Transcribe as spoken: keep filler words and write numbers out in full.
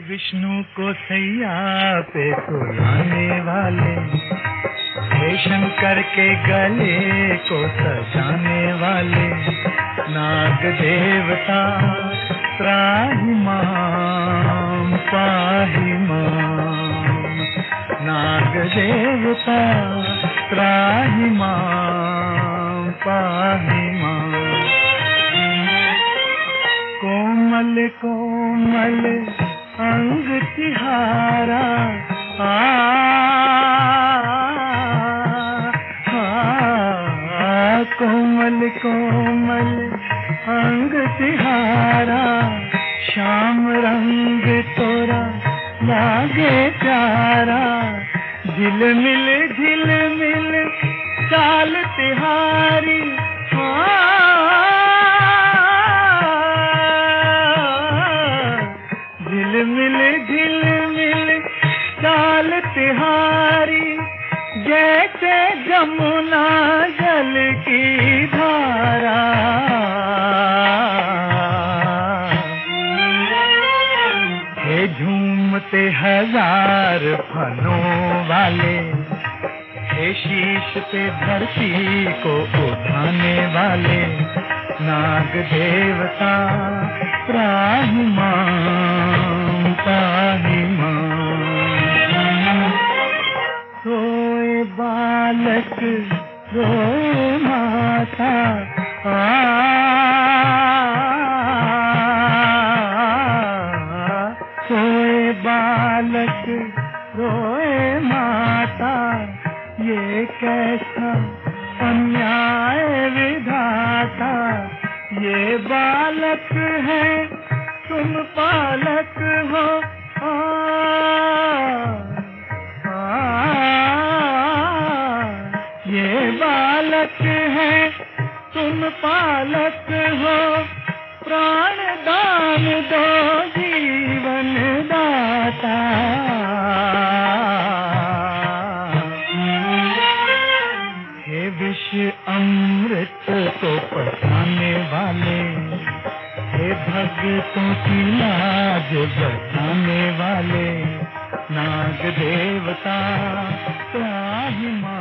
विष्णु को सैया पे सुलाने वाले, हे शंकर के गले को सजाने वाले, नाग देवता त्राहि माम पाहि माम, नाग देवता त्राहि माम पाहि माम। कोमल कोमल अंग तिहारा आ, आ कोमल कोमल अंग तिहारा, श्याम रंग तोरा लागे प्यारा, झिलमिल झिलमिल चाल तिहारी, झिलमिल झिलमिल चाल तिहारी, जैसे जमुना जल की धारा। हे झूमते हजार फनों वाले, हे शीश पे धरती को उठाने वाले, नाग देवता त्राहि माम पाहि माम। सोए बालक रोए माता, आ सोए बालक रोए माता, ये कैसा अन्याय विधाता, ये बालक है तुम पालक हो, आ, आ, ये बालक है तुम पालक हो, प्राण दान दो जीवन दाता। हे विष अमृत को पचाने वाले, हे भक्तों की लाज बचाने वाले, नाग देवता त्राहि माम।